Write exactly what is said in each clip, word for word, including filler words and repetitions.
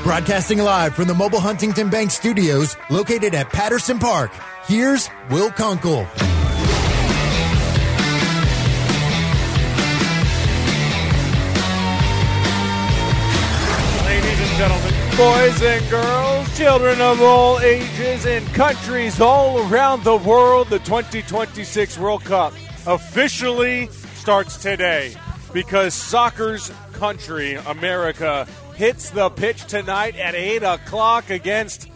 Broadcasting live from the Mobile Huntington Bank Studios, located at Patterson Park, here's Will Kunkel. Ladies and gentlemen, boys and girls, children of all ages and countries all around the world, the twenty twenty-six World Cup officially starts today because soccer's country, America, hits the pitch tonight at eight o'clock against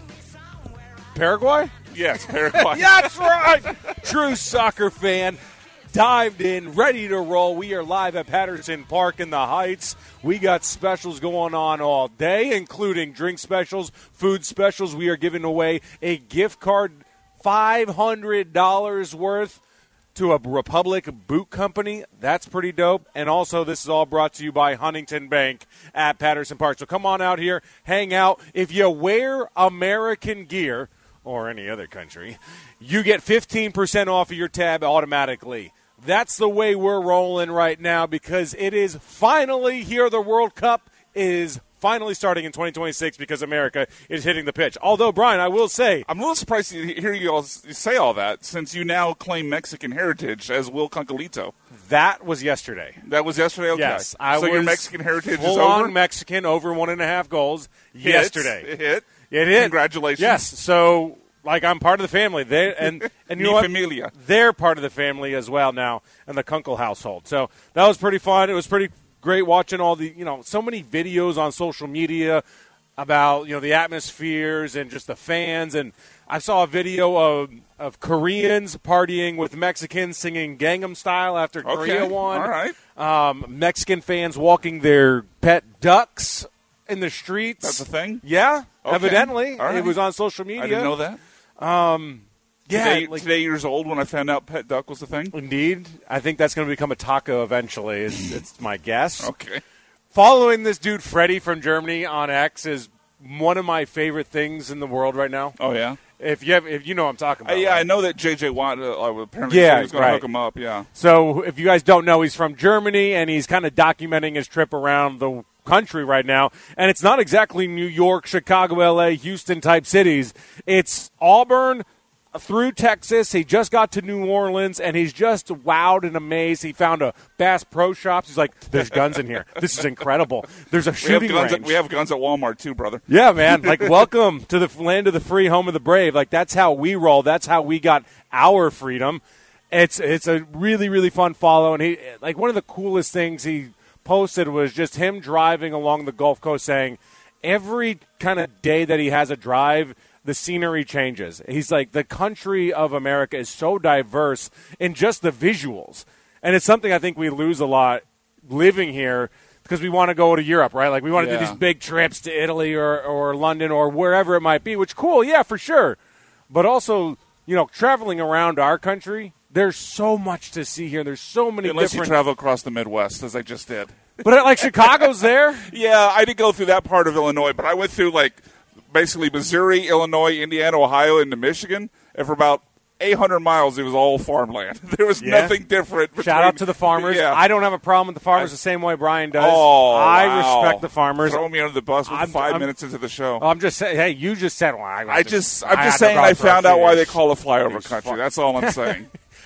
Paraguay? Yes, Paraguay. That's right. True soccer fan. Dived in, ready to roll. We are live at Patterson Park in the Heights. We got specials going on all day, including drink specials, food specials. We are giving away a gift card, five hundred dollars worth, to a Republic Boot Company. That's pretty dope. And also, this is all brought to you by Huntington Bank at Patterson Park. So come on out here, hang out. If you wear American gear, or any other country, you get fifteen percent off of your tab automatically. That's the way we're rolling right now because it is finally here. The World Cup is finally starting in twenty twenty-six because America is hitting the pitch. Although, Brian, I will say, I'm a little surprised to hear you all say all that since you now claim Mexican heritage as Will Kunkelito. That was yesterday. That was yesterday? Okay. Yes. I so was your Mexican heritage is over? Full-on Mexican, over one and a half goals Hits. yesterday. It hit? It hit. Congratulations. Yes. So, like, I'm part of the family. They and, and you know Mi what? familia. They're part of the family as well now in the Kunkel household. So that was pretty fun. It was pretty great watching all the, you know, so many videos on social media about, you know, the atmospheres and just the fans. And I saw a video of of Koreans partying with Mexicans singing Gangnam Style after Okay. Korea won. All right. Um, Mexican fans walking their pet ducks in the streets. That's a thing? Yeah, Okay. evidently. All right. It was on social media. I didn't know that. Um, yeah, today, like, today years old when I found out pet duck was the thing. indeed. I think that's going to become a taco eventually. It's, it's my guess. Okay. Following this dude Freddie from Germany on X is one of my favorite things in the world right now. Oh yeah. If you have, if you know what I'm talking Uh, about. yeah, right? I know that J J Watt uh, apparently Yeah, said he was going right. to hook him up. Yeah. So if you guys don't know, he's from Germany, and he's kind of documenting his trip around the country right now. And it's not exactly New York, Chicago, L A, Houston-type cities. It's Auburn through Texas. He just got to New Orleans, and he's just wowed and amazed. He found a Bass Pro Shops. He's like, there's guns in here. This is incredible. There's a We have, shooting guns range. at, we have guns at Walmart too, brother. Yeah, man. Like, welcome to the land of the free, home of the brave. Like, that's how we roll. That's how we got our freedom. It's it's a really, really fun follow. And he, like, one of the coolest things he posted was just him driving along the Gulf Coast saying every kind of day that he has a drive, the scenery changes. He's like, the country of America is so diverse in just the visuals. And it's something I think we lose a lot living here because we want to go to Europe, right? Like, we want to Yeah. do these big trips to Italy or, or London or wherever it might be, which, cool, yeah, for sure. But also, you know, traveling around our country, there's so much to see here. There's so many Unless you different... travel across the Midwest, as I just did. But, like, Chicago's there? Yeah, I didn't go through that part of Illinois, but I went through, like, basically Missouri, Illinois, Indiana, Ohio, into Michigan, and for about eight hundred miles, it was all farmland. There was Yeah. nothing different. Between, Shout out to the farmers. Yeah. I don't have a problem with the farmers I- the same way Brian does. Oh, I wow. respect the farmers. Throw me under the bus with I'm- 5 I'm- minutes into the show. I'm just saying, hey, you just said, well, I, I just, I'm I had just to saying go I for a found out why they fish. call it flyover These country. fuck- That's all I'm saying.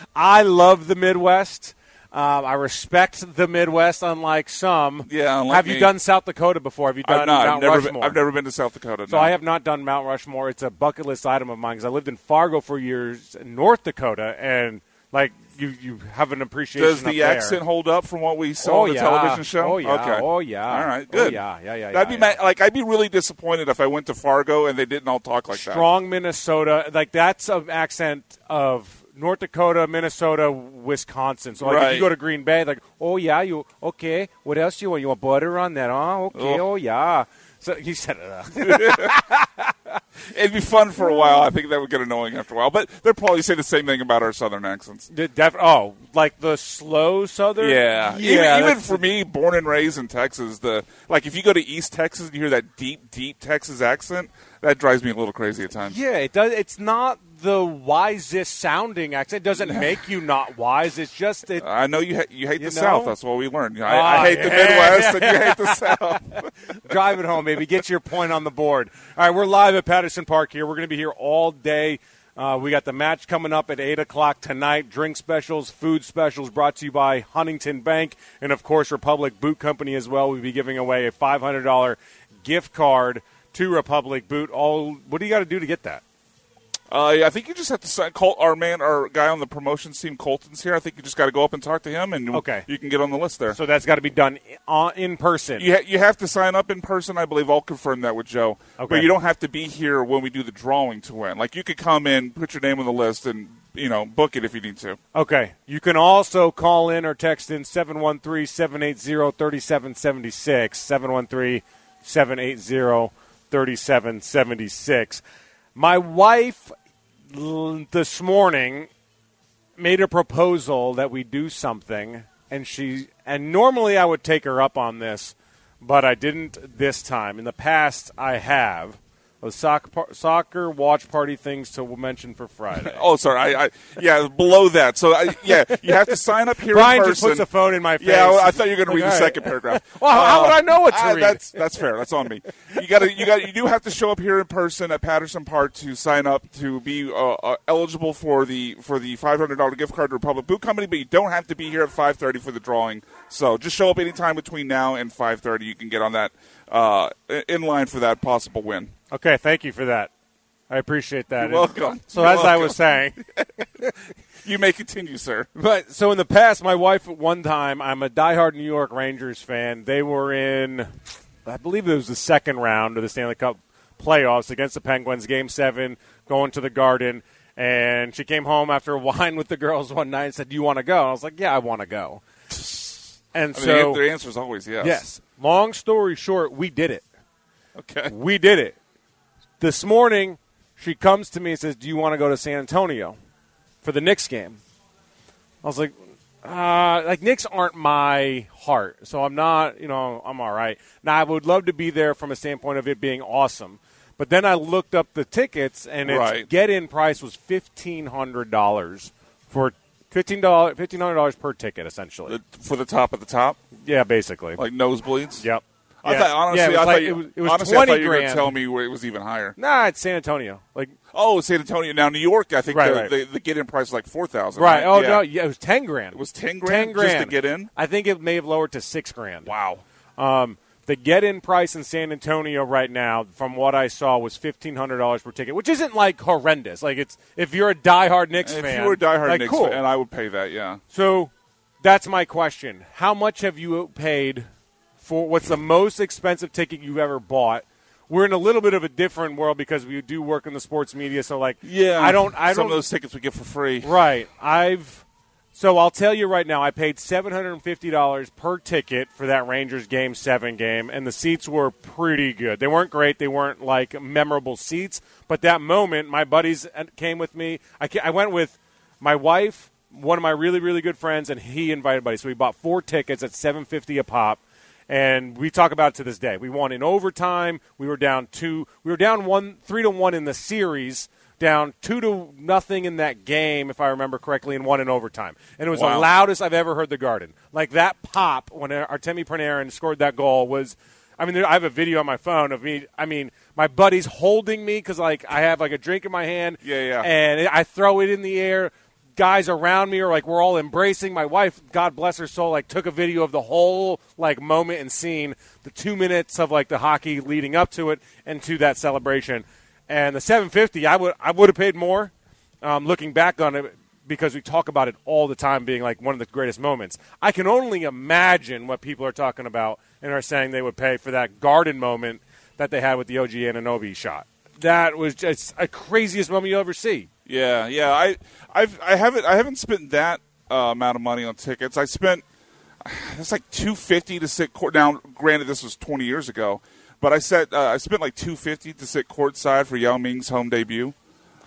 I love the Midwest. Um, I respect the Midwest, unlike some. Yeah, unlike have you me. done South Dakota before? Have you done I've not. I've Mount never, Rushmore? been, I've never been to South Dakota. So no. I have not done Mount Rushmore. It's a bucket list item of mine because I lived in Fargo for years, in North Dakota, and like you, you have an appreciation. Does up the there. accent hold up from what we saw Oh, on the yeah. television show? Oh, yeah. Okay. Oh, yeah. All right. Oh, Good. yeah. Yeah, yeah, That'd yeah, be yeah. ma- like I'd be really disappointed if I went to Fargo and they didn't all talk like that. Strong Minnesota, like that's an accent of North Dakota, Minnesota, Wisconsin. So like if Right. you go to Green Bay, like, oh yeah, you okay? What else you want? You want butter on that? Oh, okay. Oh. Oh yeah. So he said it. Uh, It'd be fun for a while. I think that would get annoying after a while. But they'll probably say the same thing about our southern accents. def- oh, like the slow Southern. Yeah, yeah. even, even that's- for me, born and raised in Texas, the like if you go to East Texas and you hear that deep, deep Texas accent, that drives me a little crazy at times. Yeah, it does. It's not the wisest sounding accent. It doesn't make you not wise. It's just it. I know you ha- you hate you the know? South. That's what we learned. I, Oh, I hate yeah. the Midwest, and you hate the South. Drive it home, baby. Get your point on the board. All right, we're live at Patterson Park here. We're going to be here all day. Uh, we got the match coming up at eight o'clock tonight. Drink specials, food specials brought to you by Huntington Bank and, of course, Republic Boot Company as well. We'll be giving away a five hundred dollars gift card to Republic Boot. All, what do you got to do to get that? Uh, I think you just have to sign, call our man, our guy on the promotions team, Colton's here. I think you just got to go up and talk to him, and okay. you can get on the list there. So that's got to be done in, in person. You, ha- you have to sign up in person. I believe I'll confirm that with Joe. Okay. But you don't have to be here when we do the drawing to win. Like, you could come in, put your name on the list, and, you know, book it if you need to. Okay. You can also call in or text in seven one three, seven eight zero, three seven seven six, seven one three, seven eight zero, three seven seven six. My wife l- this morning made a proposal that we do something, and she and normally I would take her up on this, but I didn't this time. In the past, I have. Those soccer, soccer watch party things to mention for Friday. Oh, sorry. I, I yeah, below that. So I, yeah, you have to sign up here. Brian in person. just puts a phone in my face. Yeah, well, I thought you were going to Like, read the all second right. paragraph. Well, how Uh, would I know what to uh, read? That's that's fair. That's on me. You got to you got you do have to show up here in person at Patterson Park to sign up to be uh, uh, eligible for the for the five hundred dollars gift card to Republic Boot Company. But you don't have to be here at five thirty for the drawing. So just show up anytime between now and five thirty. You can get on that uh, in line for that possible win. Okay, thank you for that. I appreciate that. You're welcome. So You're as I welcome. was saying, You may continue, sir. but so in the past, my wife at one time, I'm a diehard New York Rangers fan. They were in, I believe it was the second round of the Stanley Cup playoffs against the Penguins, Game Seven, going to the Garden. And she came home after a wine with the girls one night and said, "Do you want to go?" And I was like, "Yeah, I want to go." And I mean, so, the answer is always yes. yes. Long story short, we did it. Okay. We did it. This morning, she comes to me and says, "Do you want to go to San Antonio for the Knicks game?" I was like, uh, like Knicks aren't my heart, so I'm not, you know, I'm all right. Now, I would love to be there from a standpoint of it being awesome. But then I looked up the tickets, and its Right. get-in price was fifteen hundred dollars for fifteen dollars, fifteen hundred dollars per ticket, essentially. The, for the top at the top, Yeah, basically. like nosebleeds. Yep. I Yeah. thought honestly, Yeah, it was I like- thought you, it was- it was honestly, I thought twenty you were going to grand. tell me where it was even higher. Nah, it's San Antonio. Like, Oh, San Antonio. Now New York, I think Right, the, right. the, the get in price is like four thousand. right. Oh, yeah. no, yeah, it was ten grand. It was ten grand, ten grand just to get in. I think it may have lowered to six grand. Wow. Um, the get-in price in San Antonio right now, from what I saw, was fifteen hundred dollars per ticket, which isn't like horrendous. Like it's if you're a diehard Knicks If fan, you were a diehard like, Knicks cool. fan, I would pay that. Yeah. So that's my question: how much have you paid for what's the most expensive ticket you've ever bought? We're in a little bit of a different world because we do work in the sports media. So like, Yeah. I don't, I Some don't. of those tickets we get for free. Right. I've so I'll tell you right now, I paid seven hundred fifty dollars per ticket for that Rangers Game seven game, and the seats were pretty good. They weren't great. They weren't like memorable seats, but that moment, my buddies came with me. I, ca- I went with my wife, one of my really, really good friends, and he invited buddies. So we bought four tickets at seven hundred fifty dollars a pop. And we talk about it to this day. We won in overtime. We were down two. We were down one, three to one in the series. Down two to nothing in that game, if I remember correctly, and one in overtime. And it was Wow. the loudest I've ever heard the Garden. Like that pop when Artemi Panarin scored that goal was. I mean, there, I have a video on my phone of me. I mean, my buddy's holding me because like I have like a drink in my hand. Yeah, yeah. And I throw it in the air. Guys around me are like we're all embracing. My wife, God bless her soul, like took a video of the whole like moment and scene, the two minutes of like the hockey leading up to it and to that celebration. And the seven fifty, I would I would have paid more. Um, looking back on it, because we talk about it all the time being like one of the greatest moments. I can only imagine what people are talking about and are saying they would pay for that Garden moment that they had with the O G Anunoby shot. That was just a craziest moment you'll ever see. Yeah, yeah. I, I've, I haven't, I haven't spent that uh, amount of money on tickets. I spent, it's like two fifty to sit court. Now, granted, this was twenty years ago, but I said uh, I spent like two fifty to sit courtside for Yao Ming's home debut.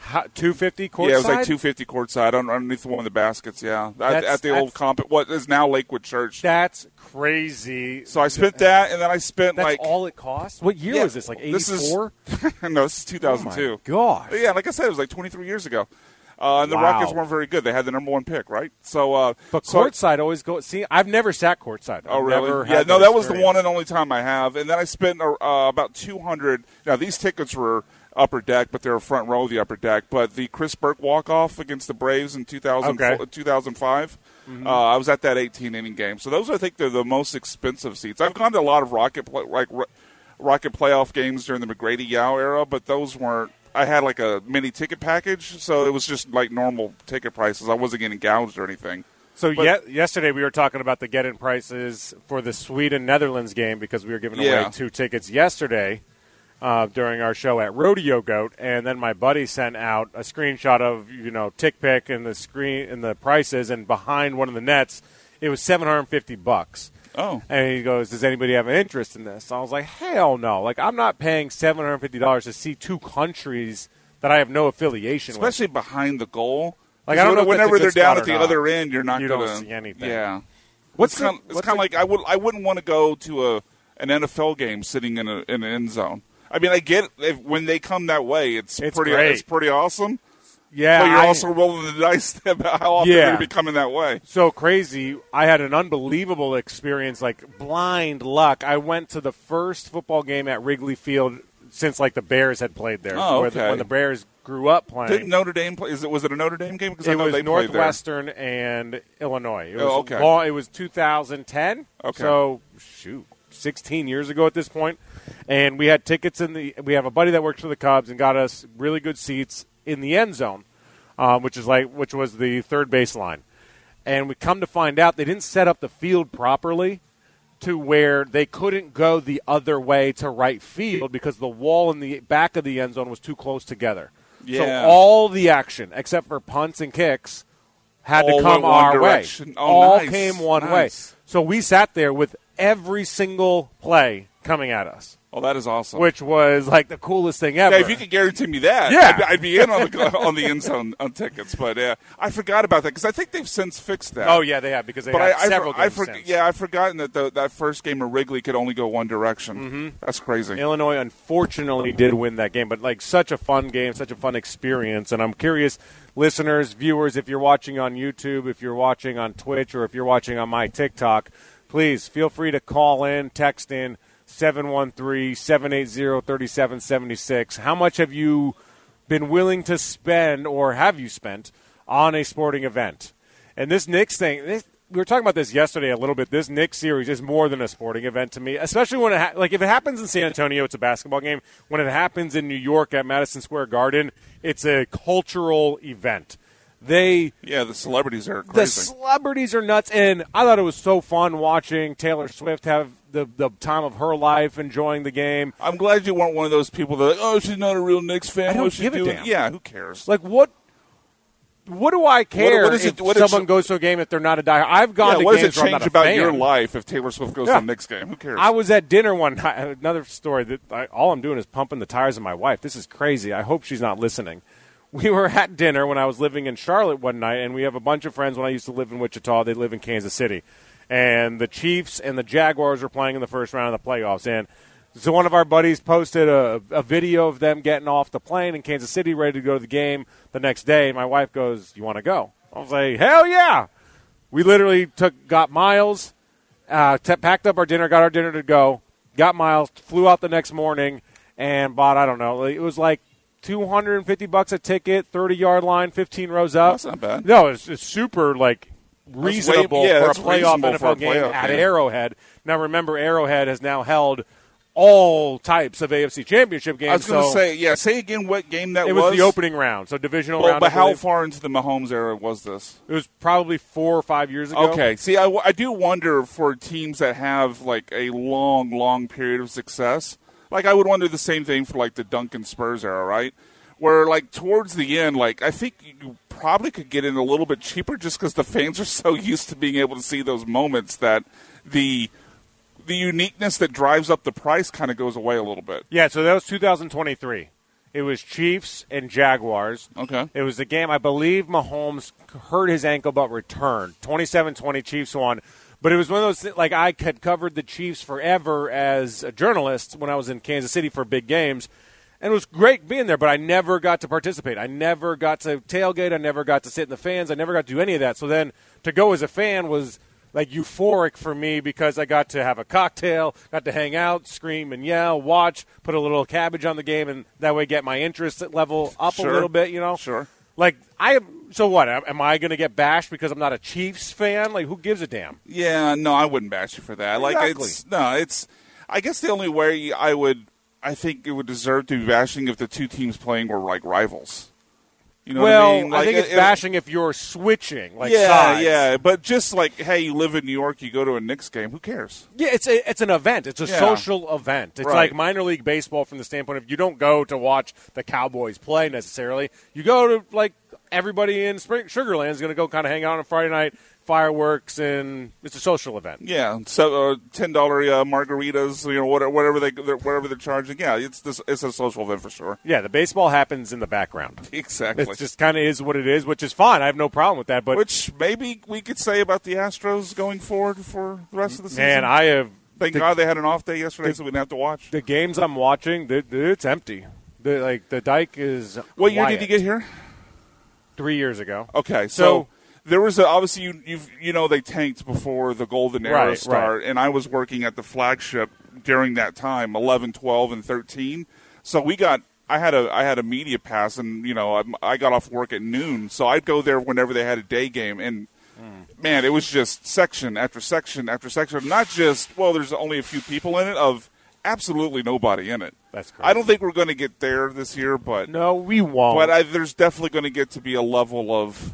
two fifty courtside? Yeah, it was like two fifty courtside underneath one of the baskets, yeah. At, at the old comp, what is now Lakewood Church. That's crazy. So I spent that, and then I spent That's like. That's all it cost? What year yeah, was this, like eighty-four? This is, no, this is two thousand two. Oh, my gosh. But yeah, like I said, it was like twenty-three years ago. Uh, and the wow. Rockets weren't very good. They had the number one pick, right? So, uh, But so courtside always go. See, I've never sat courtside. I've oh, really? Never Yeah, had no, that that was the experience. one and only time I have. And then I spent uh, about two hundred. Now, these tickets were upper deck, but they were front row of the upper deck. But the Chris Burke walk-off against the Braves in two thousand, okay. two thousand five, mm-hmm. uh, I was at that eighteen-inning game. So those, I think, they're the most expensive seats. I've gone to a lot of Rocket play, like Rocket playoff games during the McGrady-Yao era, but those weren't. I had like a mini ticket package, so it was just like normal ticket prices. I wasn't getting gouged or anything. So but, ye- yesterday we were talking about the get-in prices for the Sweden-Netherlands game because we were giving yeah. away two tickets yesterday uh, during our show at Rodeo Goat, and then my buddy sent out a screenshot of you know TickPick and the screen and the prices, and behind one of the nets, it was seven hundred fifty bucks. Oh. And he goes, does anybody have an interest in this? I was like, hell no. Like, I'm not paying seven hundred fifty dollars to see two countries that I have no affiliation Especially with. Especially behind the goal. Like, I don't know if whenever they're down spot at the not. other end, you're not you going don't see anything. Yeah. What's it's kind the, of like I would I wouldn't want to go to a an N F L game sitting in a in an end zone. I mean, I get it, if, when they come that way, it's, it's pretty great. it's pretty awesome. Yeah, but you're I, also rolling the dice about how often yeah. they're going to be coming that way. So crazy. I had an unbelievable experience, like blind luck. I went to the first football game at Wrigley Field since like the Bears had played there. Oh, where okay. the, when the Bears grew up playing. Didn't Notre Dame play? Is it was it a Notre Dame game? Because it I know was they Northwestern and Illinois. It was oh, okay. long, it was two thousand ten. Okay. So shoot, sixteen years ago at this point, and we had tickets in the. We have a buddy that works for the Cubs and got us really good seats in the end zone. Um, which is like, which was the third baseline, and we come to find out they didn't set up the field properly to where they couldn't go the other way to right field because the wall in the back of the end zone was too close together. Yeah. So all the action, except for punts and kicks, had all to come went one our direction. way. Oh, all nice. came one nice. way. So we sat there with every single play coming at us. Oh, that is awesome. Which was like the coolest thing ever. Yeah, if you could guarantee me that, yeah. I'd, I'd be in on the on the end zone on tickets. But uh, I forgot about that because I think they've since fixed that. Oh yeah, they have because they but had I, several I, games I for, since. Yeah, I've forgotten that the, that first game of Wrigley could only go one direction. Mm-hmm. That's crazy. Illinois unfortunately did win that game, but like such a fun game, such a fun experience. And I'm curious, listeners, viewers, if you're watching on YouTube, if you're watching on Twitch, or if you're watching on my TikTok, please feel free to call in, text in. seven one three, seven eight zero, three seven seven six. How much have you been willing to spend or have you spent on a sporting event? And this Knicks thing, this, we were talking about this yesterday a little bit. This Knicks series is more than a sporting event to me, especially when it ha- like if it happens in San Antonio, it's a basketball game. When it happens in New York at Madison Square Garden, it's a cultural event. They yeah, the celebrities are crazy. The celebrities are nuts, and I thought it was so fun watching Taylor Swift have the, the time of her life, enjoying the game. I'm glad you weren't one of those people that are like, oh, she's not a real Knicks fan. I don't What's she give a doing? damn. Yeah, who cares? Like what? What do I care What, what is if it, what someone is, goes to a game if they're not a diehard? I've gone yeah, to what games does it where I'm change not a about fan. your life if Taylor Swift goes Yeah. to a Knicks game? Who cares? I was at dinner one night. Another story that I, all I'm doing is pumping the tires of my wife. This is crazy. I hope she's not listening. We were at dinner when I was living in Charlotte one night, and we have a bunch of friends when I used to live in Wichita. They live in Kansas City. And the Chiefs and the Jaguars were playing in the first round of the playoffs. And so one of our buddies posted a, a video of them getting off the plane in Kansas City, ready to go to the game the next day. My wife goes, "You want to go?" I was like, "Hell yeah!" We literally took, got Miles, uh, t- packed up our dinner, got our dinner to go, got Miles, flew out the next morning, and bought, I don't know, it was like two hundred fifty bucks a ticket, thirty-yard line, fifteen rows up. That's not bad. No, it's, it's super, like, reasonable way, yeah, for a that's playoff reasonable N F for L a game playoff at game. Arrowhead. Now, remember, Arrowhead has now held all types of A F C Championship games. I was going to so say, yeah, say again what game that it was. was the opening round, so divisional well, round. But I how believe. far into the Mahomes era was this? It was probably four or five years ago. Okay. See, I, I do wonder for teams that have, like, a long, long period of success. Like, I would wonder the same thing for, like, the Duncan Spurs era, right? Where, like, towards the end, like, I think you probably could get in a little bit cheaper just because the fans are so used to being able to see those moments that the the uniqueness that drives up the price kind of goes away a little bit. Yeah, so that was two thousand twenty-three It was Chiefs and Jaguars. Okay. It was the game, I believe Mahomes hurt his ankle but returned. twenty-seven twenty Chiefs won. But it was one of those things, like I had covered the Chiefs forever as a journalist when I was in Kansas City for big games. And it was great being there, but I never got to participate. I never got to tailgate. I never got to sit in the fans. I never got to do any of that. So then to go as a fan was like euphoric for me because I got to have a cocktail, got to hang out, scream and yell, watch, put a little cabbage on the game, and that way get my interest level up Sure. a little bit, you know? Sure. Like, I so what? Am I going to get bashed because I'm not a Chiefs fan? Like, who gives a damn? Yeah, no, I wouldn't bash you for that. Like, Exactly. it's no, it's. I guess the only way I would, I think it would deserve to be bashing if the two teams playing were like rivals. You know well, what I mean? Like, think it's it- bashing if you're switching, like yeah, sides. yeah, but just like, hey, you live in New York, you go to a Knicks game. Who cares? Yeah, it's a, it's an event. It's a Yeah. social event. It's Right. like minor league baseball from the standpoint of you don't go to watch the Cowboys play necessarily. You go to, like, everybody in Spring Sugarland is going to go kind of hang out on a Friday night, fireworks, and it's a social event. Yeah, so uh, ten dollar uh, margaritas, you know, whatever, whatever they whatever they're charging. Yeah, it's this, it's a social event for sure. Yeah, the baseball happens in the background. Exactly. It just kind of is what it is, which is fine. I have no problem with that. But Which maybe we could say about the Astros going forward for the rest of the season. man, I have Thank the, God they had an off day yesterday, so we didn't have to watch. the games I'm watching. The, the, it's empty. The like the dike is. What year quiet. did you get here? Three years ago. Okay, so, So- there was a, obviously you you you know they tanked before the Golden Era Right, start, right. and I was working at the flagship during that time, eleven, twelve, and thirteen. So we got I had a I had a media pass, and you know I, I got off work at noon, so I'd go there whenever they had a day game, and mm. man, it was just section after section after section. Not just well, there's only a few people in it, of absolutely nobody in it. That's correct. I don't think we're going to get there this year, but No, we won't. but I, there's definitely going to get to be a level of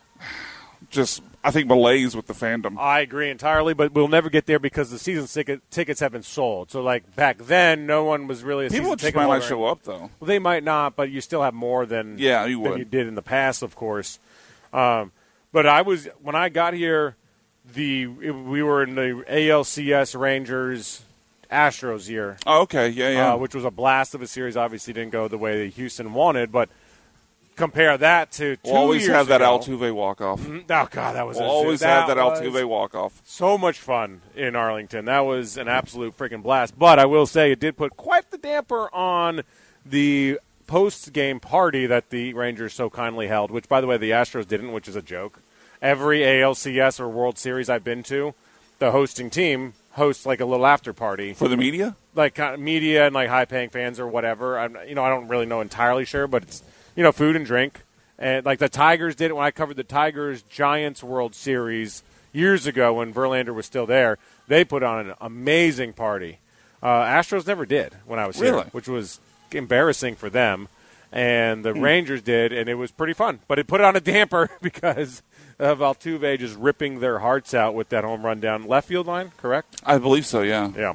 just, I think, malaise with the fandom. I agree entirely, but we'll never get there because the season ticket, tickets have been sold. So, like, back then, no one was really a People season just ticket might holder. not show up, though. Well, they might not, but you still have more than, Yeah, you than would. you did in the past, of course. Um, but I was when I got here, the it, we were in the A L C S Rangers Astros year, Oh, okay, yeah, yeah. uh, which was a blast of a series. Obviously, didn't go the way that Houston wanted, but compare that to two we'll always years have that ago. Altuve walk-off. Oh God, that was We'll a, always that have that was Altuve walk-off. So much fun in Arlington. That was an absolute freaking blast. But I will say it did put quite the damper on the post-game party that the Rangers so kindly held, which, by the way, the Astros didn't, which is a joke. Every A L C S or World Series I've been to, the hosting team hosts like a little after party. For the media? Like kind of media and like high-paying fans or whatever. I'm, you know, I don't really know entirely sure, but it's, you know, food and drink. And like the Tigers did it when I covered the Tigers Giants World Series years ago when Verlander was still there. They put on an amazing party. Uh, Astros never did when I was Really? here, which was embarrassing for them. And the Hmm. Rangers did, and it was pretty fun. But it put on a damper because of Altuve just ripping their hearts out with that home run down left field line, correct? I believe so, yeah. Yeah.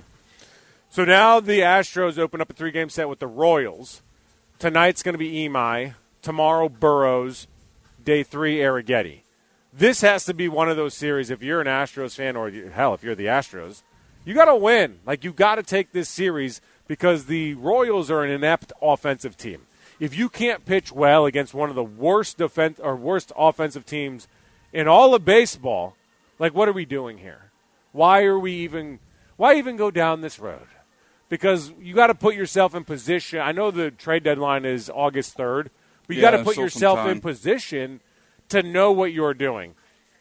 So now the Astros open up a three-game set with the Royals. Tonight's going to be Imai. Tomorrow, Burrows. Day three, Arrighetti. This has to be one of those series, if you're an Astros fan, or hell, if you're the Astros, you got to win. Like, you got to take this series because the Royals are an inept offensive team. If you can't pitch well against one of the worst defense or worst offensive teams in all of baseball, like, what are we doing here? Why are we even why even go down this road? Because you got to put yourself in position. I know the trade deadline is August third, but you Yeah, got to put still some yourself time. in position to know what you're doing.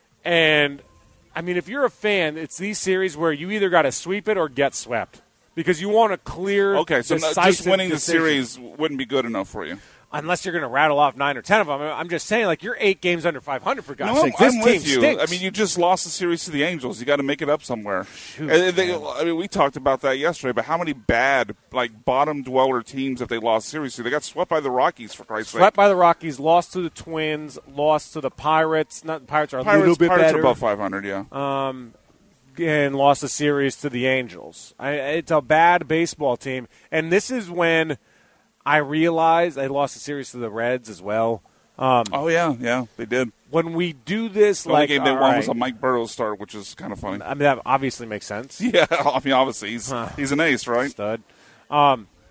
And I mean, if you're a fan, it's these series where you either got to sweep it or get swept because you want a clear, Okay, so no- just decisive winning the decision. series wouldn't be good enough for you. Unless you're going to rattle off nine or ten of them. I'm just saying, like, you're eight games under five hundred, for God's No, sake. This I'm team with you. stinks. I mean, you just lost the series to the Angels. You got to make it up somewhere. Shoot, And they, I mean, we talked about that yesterday. But how many bad, like, bottom dweller teams have they lost series to? They got swept by the Rockies, for Christ's sake. Swept by the Rockies, lost to the Twins, lost to the Pirates. Not the Pirates are a Pirates, little bit Pirates better. are above five hundred. Yeah. Um, and lost a series to the Angels. I, it's a bad baseball team. And this is when I realized they lost a series to the Reds as well. Um, oh yeah, yeah, they did. when we do this, The only like, game they all won was right, a Mike Burrows start, which is kind of funny. I mean, that obviously makes sense. Yeah, I mean, obviously he's Huh. he's an ace, right? Stud. Um,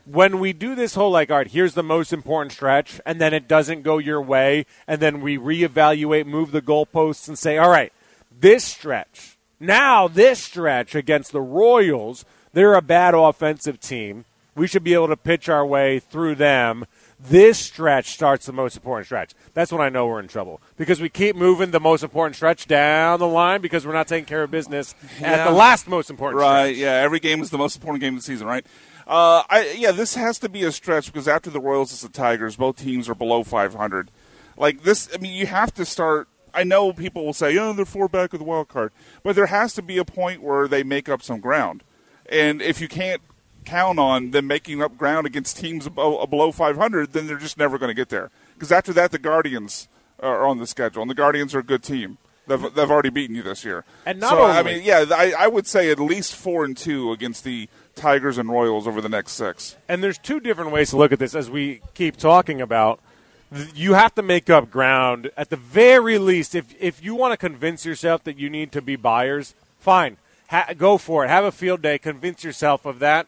when we do this whole, like, all right, here's the most important stretch, and then it doesn't go your way, and then we reevaluate, move the goalposts, and say, all right, this stretch, now this stretch against the Royals, they're a bad offensive team. We should be able to pitch our way through them. This stretch starts the most important stretch. That's when I know we're in trouble, because we keep moving the most important stretch down the line because we're not taking care of business yeah. at the last most important right, stretch. Yeah, every game is the most important game of the season, right? Uh, I, yeah, this has to be a stretch because after the Royals, it's the Tigers. Both teams are below five hundred. Like this, I mean, you have to start. I know people will say, oh, they're four back of the wild card. But there has to be a point where they make up some ground. And if you can't count on them making up ground against teams below, below five hundred, then they're just never going to get there. Because after that, the Guardians are on the schedule, and the Guardians are a good team. They've, they've already beaten you this year. And not so, only, I mean, yeah, I, I would say at least four and two against the Tigers and Royals over the next six. And there's two different ways to look at this as we keep talking about. You have to make up ground at the very least. If if you want to convince yourself that you need to be buyers, fine. Ha- go for it. Have a field day. Convince yourself of that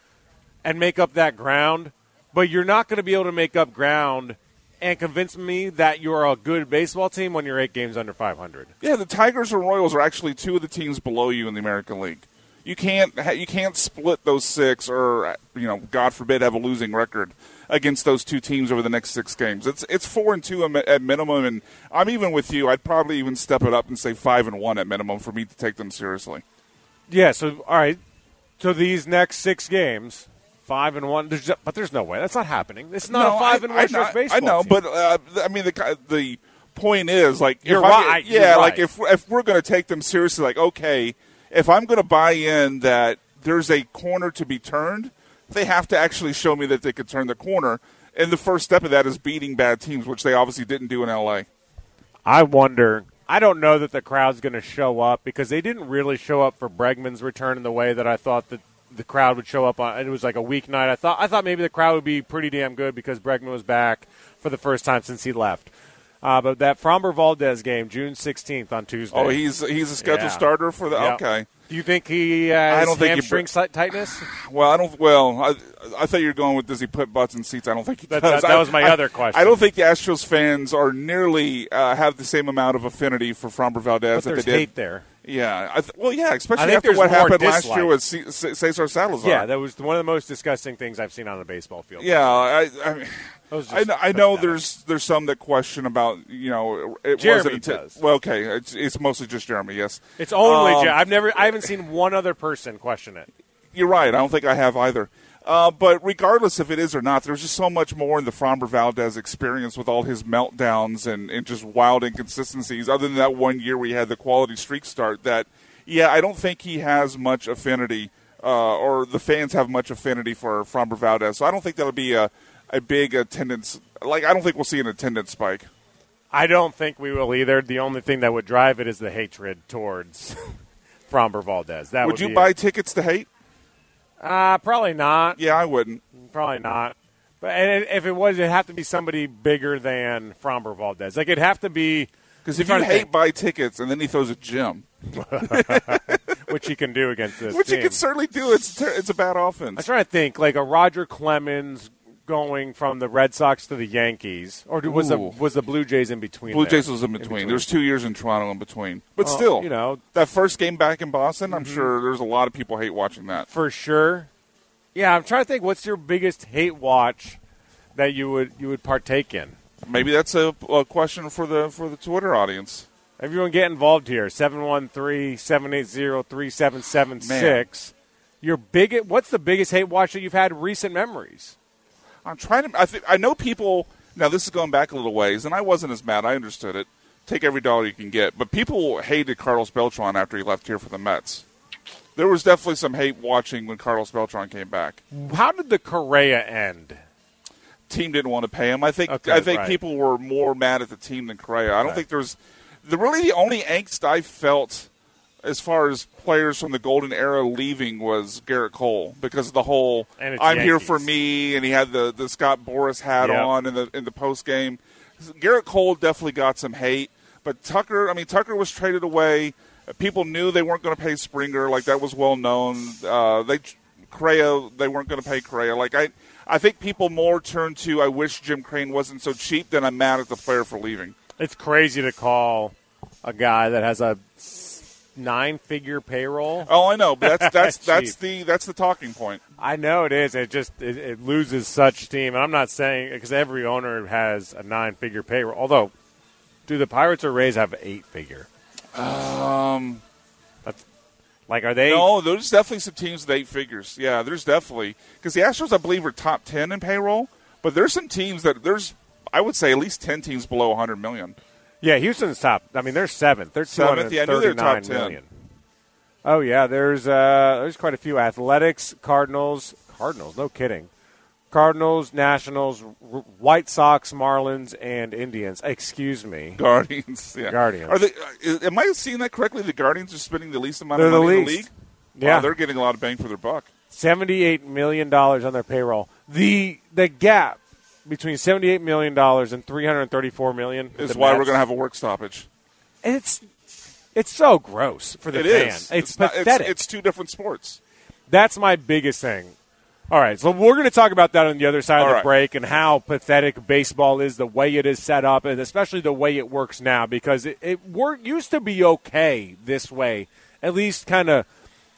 and make up that ground. But you're not going to be able to make up ground and convince me that you're a good baseball team when you're eight games under five hundred. Yeah, the Tigers and Royals are actually two of the teams below you in the American League. You can't you can't split those six or, you know, God forbid, have a losing record against those two teams over the next six games. It's it's four and two at minimum, and I'm even with you. I'd probably even step it up and say five and one at minimum for me to take them seriously. Yeah. So all right. So these next six games, five and one. There's just, but there's no way that's not happening. It's not no, a five I, and one stretch baseball I know, team. but uh, I mean the the point is like you're if right. I, yeah, you're like right. if if we're going to take them seriously, like okay, if I'm going to buy in that there's a corner to be turned, they have to actually show me that they could turn the corner. And the first step of that is beating bad teams, which they obviously didn't do in L A. I wonder. I don't know that the crowd's going to show up because they didn't really show up for Bregman's return in the way that I thought that the crowd would show up on. It was like a weeknight. I thought I thought maybe the crowd would be pretty damn good because Bregman was back for the first time since he left. Uh, but that Framber Valdez game, June sixteenth on Tuesday. Oh, he's he's a scheduled yeah. starter for the yep. okay. Do you think he has I don't think hamstring he, tightness? Well, I don't. Well, I, I thought you were going with does he put butts in seats? I don't think he that, does. That, that I, was my I, other question. I don't think the Astros fans are nearly uh, have the same amount of affinity for Framber Valdez but that there's they did. hate there. Yeah. I th- well, yeah, especially after what happened dislike. last year with C- C- Cesar Salazar. Yeah, that was one of the most disgusting things I've seen on a baseball field. Yeah, I. I mean, I, know, I know there's there's some that question about, you know, it Jeremy wasn't does. Well, okay, it's, it's mostly just Jeremy. Yes, it's only. Um, Jer- I've never. I haven't seen one other person question it. You're right. I don't think I have either. Uh, but regardless if it is or not, there's just so much more in the Framber Valdez experience with all his meltdowns and, and just wild inconsistencies. Other than that one year we had the quality streak start, that yeah, I don't think he has much affinity, uh, or the fans have much affinity for Framber Valdez. So I don't think that'll be a a big attendance. Like, I don't think we'll see an attendance spike. I don't think we will either. The only thing that would drive it is the hatred towards Framber Valdez. That would, would you be buy it. tickets to hate? Uh, probably not. Yeah, I wouldn't. Probably not. But and if it was, it'd have to be somebody bigger than Framber Valdez. Like, it'd have to be. Because if you hate think. buy tickets and then he throws a gym. Which he can do against this Which team. he can certainly do. It's, it's a bad offense. I'm trying to think. Like a Roger Clemens going from the Red Sox to the Yankees, or was the was the Blue Jays in between? Blue there? Jays was in between. in between. There's two years in Toronto in between, but well, still, you know, that first game back in Boston, I'm mm-hmm. sure there's a lot of people hate watching that for sure. Yeah, I'm trying to think. What's your biggest hate watch that you would you would partake in? Maybe that's a, a question for the for the Twitter audience. Everyone get involved here. seven one three, seven eight zero, three seven seven six. Your big what's the biggest hate watch that you've had in recent memories? I'm trying to. I think I know people. Now this is going back a little ways, and I wasn't as mad. I understood it. Take every dollar you can get. But people hated Carlos Beltran after he left here for the Mets. There was definitely some hate watching when Carlos Beltran came back. How did the Correa end? Team didn't want to pay him. I think. Okay, I think right. people were more mad at the team than Correa. I don't right. think there's the really the only angst I felt as far as players from the golden era leaving was Garrett Cole, because of the whole I'm Yankees. Here for Yankees. me, and he had the, the Scott Boras hat yep. on in the in the post game. Garrett Cole definitely got some hate, but Tucker, I mean Tucker was traded away. People knew they weren't going to pay Springer, like that was well known. Uh, they Correa, they weren't going to pay Correa. Like I, I think people more turn to, I wish Jim Crane wasn't so cheap than I'm mad at the player for leaving. It's crazy to call a guy that has a nine-figure payroll. Oh, I know, but that's that's that's the that's the talking point. I know it is. It just it, it loses such steam. And I'm not saying because every owner has a nine-figure payroll. Although, do the Pirates or Rays have eight-figure? Um, that's like are they? No, there's definitely some teams with eight figures. Yeah, there's definitely because the Astros, I believe, are top ten in payroll. But there's some teams that there's, I would say, at least ten teams below one hundred million. Yeah, Houston's top. I mean, they're seventh. They're seventh. Yeah, I knew they were top ten. Million. Oh yeah, there's uh, there's quite a few. Athletics, Cardinals, Cardinals. No kidding. Cardinals, Nationals, R- White Sox, Marlins, and Indians. Excuse me, Guardians. Yeah, Guardians. Are they? Uh, am I seeing that correctly? The Guardians are spending the least amount they're of money the in the least. league. Yeah, wow, they're getting a lot of bang for their buck. Seventy-eight million dollars on their payroll. The the gap between seventy-eight million dollars and three hundred thirty-four million dollars is why Mets, we're going to have a work stoppage. It's it's so gross for the it fan. Is. It's, it's pathetic. Not, it's, it's two different sports. That's my biggest thing. All right, so we're going to talk about that on the other side All of the right. break and how pathetic baseball is, the way it is set up, and especially the way it works now, because it, it work, used to be okay this way, at least kind of,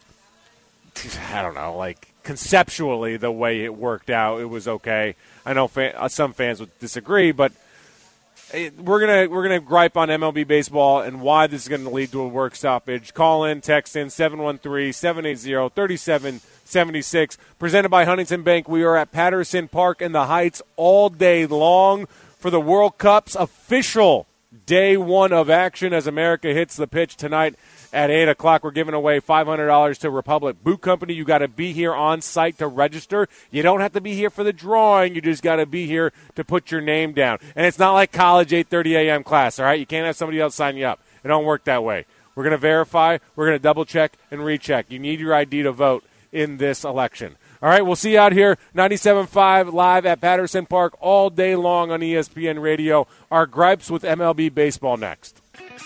I don't know, like conceptually the way it worked out, it was okay. I know fan, some fans would disagree, but it, we're gonna we're gonna gripe on M L B baseball and why this is going to lead to a work stoppage. Call in, text in seven one three, seven eight zero, three seven seven six. Presented by Huntington Bank. We are at Patterson Park in the Heights all day long for the World Cup's official day one of action as America hits the pitch tonight. At eight o'clock, we're giving away five hundred dollars to Republic Boot Company. You got to be here on site to register. You don't have to be here for the drawing. You just got to be here to put your name down. And it's not like college eight thirty a.m. class, all right? You can't have somebody else sign you up. It don't work that way. We're going to verify. We're going to double-check and recheck. You need your I D to vote in this election. All right, we'll see you out here, ninety-seven point five live at Patterson Park all day long on E S P N Radio. Our gripes with M L B baseball next.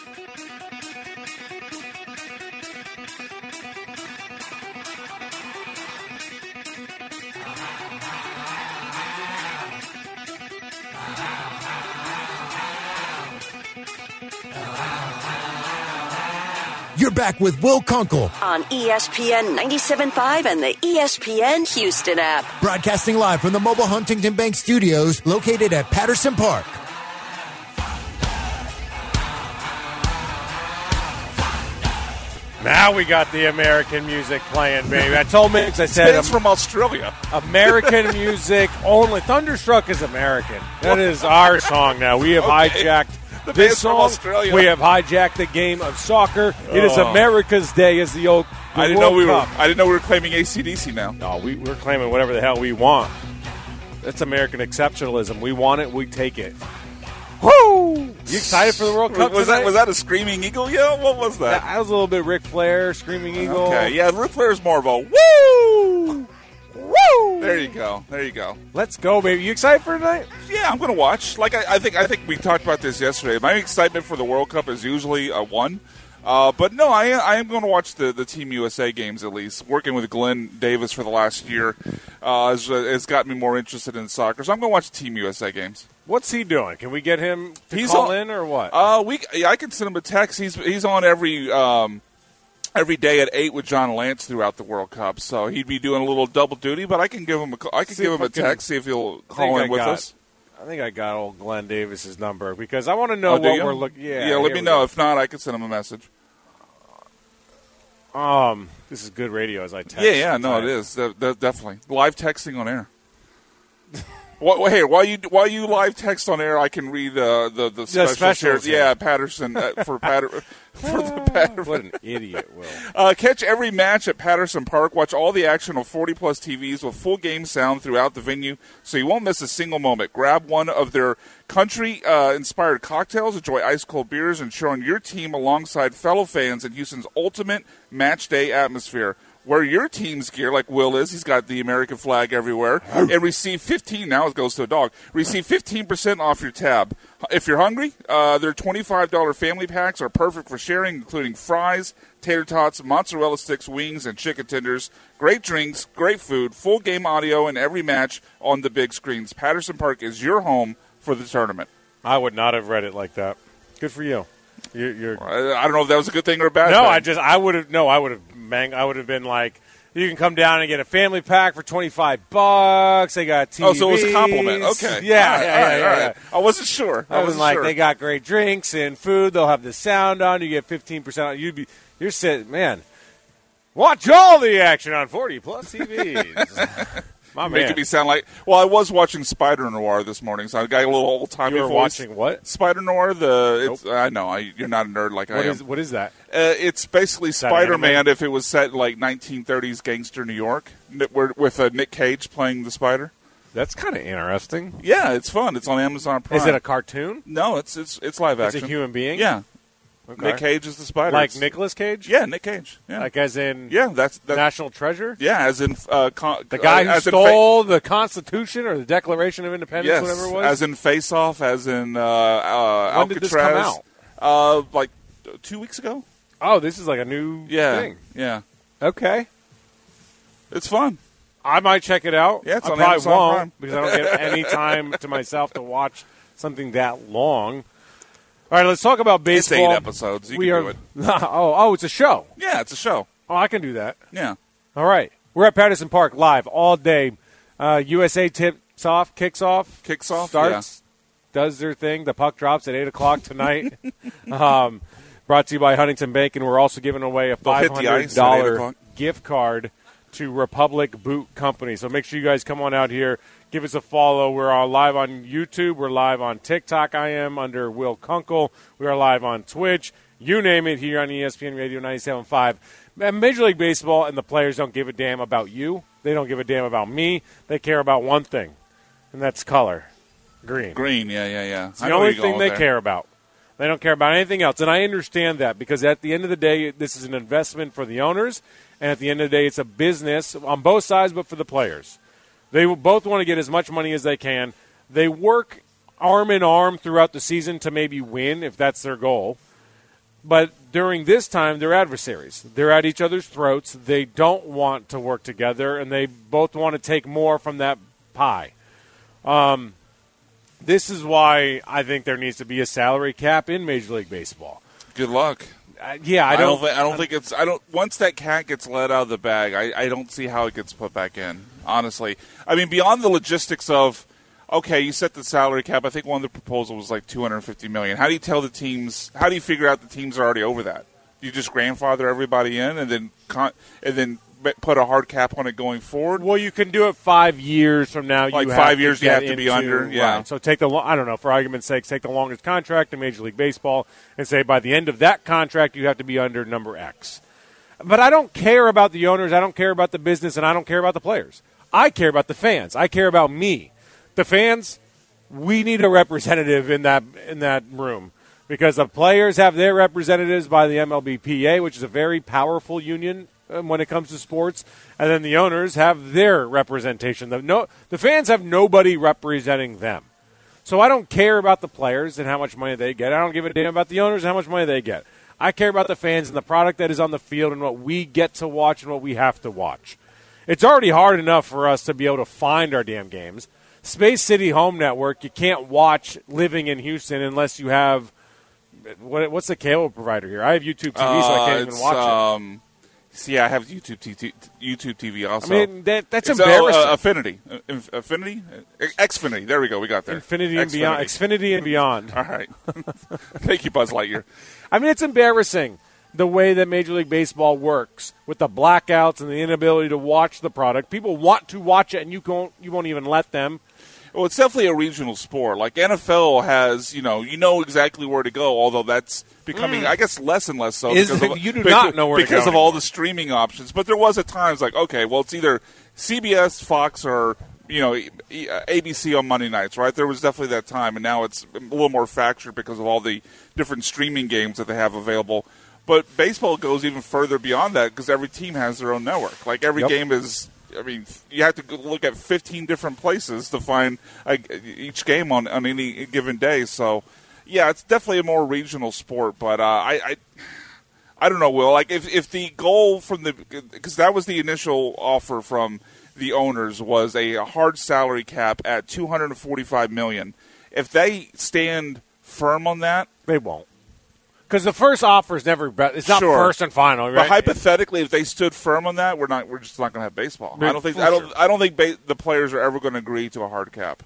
You're back with Will Kunkel, on E S P N ninety-seven point five and the E S P N Houston app. broadcasting live from the mobile Huntington Bank Studios located at Patterson Park. Now we got the American music playing, baby. I told Mix, I said It's from Australia. American music only. Thunderstruck is American. That is our song now. We have Okay. hijacked The this band's from song. Australia. We have hijacked the game of soccer. It is Oh. America's Day as the old the I didn't World know we were. Cup. I didn't know we were claiming A C D C now. No, we, we're claiming whatever the hell we want. That's American exceptionalism. We want it, we take it. Woo! You excited for the World Cup Was tonight? that was that a screaming eagle yell? What was that? That was a little bit Ric Flair, Screaming Eagle. Okay, yeah, Ric Flair's more of a woo, woo. There you go. There you go. Let's go, baby. You excited for tonight? Yeah, I'm going to watch. Like I, I think, I think we talked about this yesterday. My excitement for the World Cup is usually a one, uh, but no, I, I am going to watch the, the Team U S A games at least. Working with Glenn Davis for the last year uh, has, has got me more interested in soccer, so I'm going to watch the Team U S A games. What's he doing? Can we get him to He's call on- in or what? Uh, we, yeah, I can send him a text. He's he's on every um, every day at eight with John Lance throughout the World Cup, so he'd be doing a little double duty. But I can give him a call. I can See give if him I a can- text, see if he'll I call think in I with got- us. I think I got old Glenn Davis's number because I want to know Oh, do what you? we're looking. Yeah, yeah. Let here me we know. go. If not, I can send him a message. Um, this is good radio as I text. Yeah, yeah, no, it is De- de- definitely live texting on air. What, well, hey, while you while you live text on air, I can read uh, the the special specials, shares. yeah. Yeah, Patterson uh, for Patter for the Patter. What an idiot, Will. Uh, catch every match at Patterson Park. Watch all the action on forty plus T Vs with full game sound throughout the venue, so you won't miss a single moment. Grab one of their country-inspired uh, cocktails, enjoy ice-cold beers, and cheer on your team alongside fellow fans in Houston's ultimate match day atmosphere. wear your team's gear like Will is. He's got the American flag everywhere. And receive fifteen, now it goes to a dog, receive fifteen percent off your tab. If you're hungry, uh, their twenty-five dollars family packs are perfect for sharing, including fries, tater tots, mozzarella sticks, wings, and chicken tenders. Great drinks, great food, full game audio in every match on the big screens. Patterson Park is your home for the tournament. I would not have read it like that. Good for you. You're, you're I don't know if that was a good thing or a bad no, thing. I just I would have no, I would have mang- I would have been like, you can come down and get a family pack for twenty-five bucks. They got T Vs. Oh, so it was a compliment. Okay. Yeah, all right, yeah, all right, yeah, all yeah. right. I wasn't sure. I, I was wasn't like, sure. they got great drinks and food. They'll have the sound on. You get fifteen percent on. You'd be, you're sitting, man, watch all the action on forty plus T Vs. My man. Making me sound like, well, I was watching Spider Noir this morning, so I got a little old-timey You were voice. watching what? Spider Noir, the, it's, Nope. I know, I, you're not a nerd like What I am. is, what is that? Uh, it's basically that Spider-Man anime? if it was set in like nineteen thirties gangster New York, n- where- with uh, Nick Cage playing the Spider. That's kind of interesting. Yeah, it's fun. It's on Amazon Prime. Is it a cartoon? No, it's it's it's live It's action. a human being? Yeah, Okay. Nick Cage is the Spider. Like It's- Nicolas Cage? Yeah, Nick Cage. Yeah, Like as in yeah, that's that. National Treasure? Yeah, as in uh, con- The guy uh, who as in stole the Constitution or the Declaration of Independence, Yes, whatever it was? as in Face Off, as in uh, uh, When did this come Alcatraz. out? Uh, like uh, two weeks ago. Oh, this is like a new Yeah, thing. yeah, Okay. it's fun. I might check it out. Yeah, it's I on probably Amazon won't Prime. because I don't get any time to myself to watch something that long. All right, let's talk about It's baseball. eight episodes. You we can are. do it. oh, oh, it's a show. Yeah, it's a show. Oh, I can do that. Yeah. All right, we're at Patterson Park live all day. Uh, U S A tips off, kicks off, Kicks off, starts, does their thing. The puck drops at eight o'clock tonight. um, brought to you by Huntington Bank, and we're also giving away a They'll five hit the hundred ice at eight dollar o'clock. gift card to Republic Boot Company. So make sure you guys come on out here. Give us a follow. We're on live on YouTube. We're live on TikTok. I am under Will Kunkel. We are live on Twitch. You name it here on E S P N Radio ninety-seven point five. Major League Baseball and the players don't give a damn about you. They don't give a damn about me. They care about one thing, and that's color. Green. Green. Yeah, yeah, yeah. It's the only thing they care about. They don't care about anything else. And I understand that because at the end of the day, this is an investment for the owners. And at the end of the day, it's a business on both sides, but for the players. They both want to get as much money as they can. They work arm in arm throughout the season to maybe win if that's their goal. But during this time, they're adversaries. They're at each other's throats. They don't want to work together, and they both want to take more from that pie. Um, this is why I think there needs to be a salary cap in Major League Baseball. Good luck. Uh, yeah, I I don't. don't. thi- I don't think it's. I don't. Once that cat gets let out of the bag, I, I don't see how it gets put back in. Honestly, I mean, beyond the logistics of, okay, you set the salary cap. I think one of the proposals was like two hundred fifty million. How do you tell the teams? How do you figure out the teams are already over that? Do you just grandfather everybody in and then con- and then put a hard cap on it going forward? Well, you can do it five years from now. Like you five have years to you get have to be into- under, yeah. Right. So take the lo- I don't know, for argument's sake, take the longest contract in Major League Baseball and say by the end of that contract you have to be under number X. But I don't care about the owners. I don't care about the business, and I don't care about the players. I care about the fans. I care about me. The fans, we need a representative in that in that room because the players have their representatives by the M L B P A, which is a very powerful union um, when it comes to sports, and then the owners have their representation. The, no, the fans have nobody representing them. So I don't care about the players and how much money they get. I don't give a damn about the owners and how much money they get. I care about the fans and the product that is on the field and what we get to watch and what we have to watch. It's already hard enough for us to be able to find our damn games. Space City Home Network, you can't watch living in Houston unless you have what, – what's the cable provider here? I have YouTube T V, so I can't Uh, even it's, watch um, See, I have YouTube T V, YouTube T V also. it. I mean, that, that's It's, embarrassing. Uh, Affinity. Uh, Inf- Affinity? Uh, Xfinity. There we go. We got there. Infinity and Xfinity. beyond. Xfinity and beyond. All right. Thank you, Buzz Lightyear. I mean, it's embarrassing the way that Major League Baseball works with the blackouts and the inability to watch the product. People want to watch it, and you won't, you won't even let them. Well, it's definitely a regional sport. Like N F L has, you know, you know exactly where to go. Although that's becoming, I guess, less and less so. Is because it- of, you do because, not know where to because go of all anymore. the streaming options. But there was at times like, okay, well, it's either C B S, Fox, or you know, A B C on Monday nights, right? There was definitely that time, and now it's a little more fractured because of all the different streaming games that they have available. But baseball goes even further beyond that because every team has their own network. Like every Yep. game is, I mean, you have to go look at fifteen different places to find uh, each game on, on any given day. So, yeah, it's definitely a more regional sport. But uh, I, I, I don't know, Will. Like if if the goal from the because that was the initial offer from the owners was a hard salary cap at two hundred forty-five million dollars. If they stand firm on that, They won't. Because the first offer is never – it's not Sure. first and final, right? but hypothetically, if they stood firm on that, we're not. We're just not going to have baseball. I don't think. For I don't. sure. I don't think ba- the players are ever going to agree to a hard cap.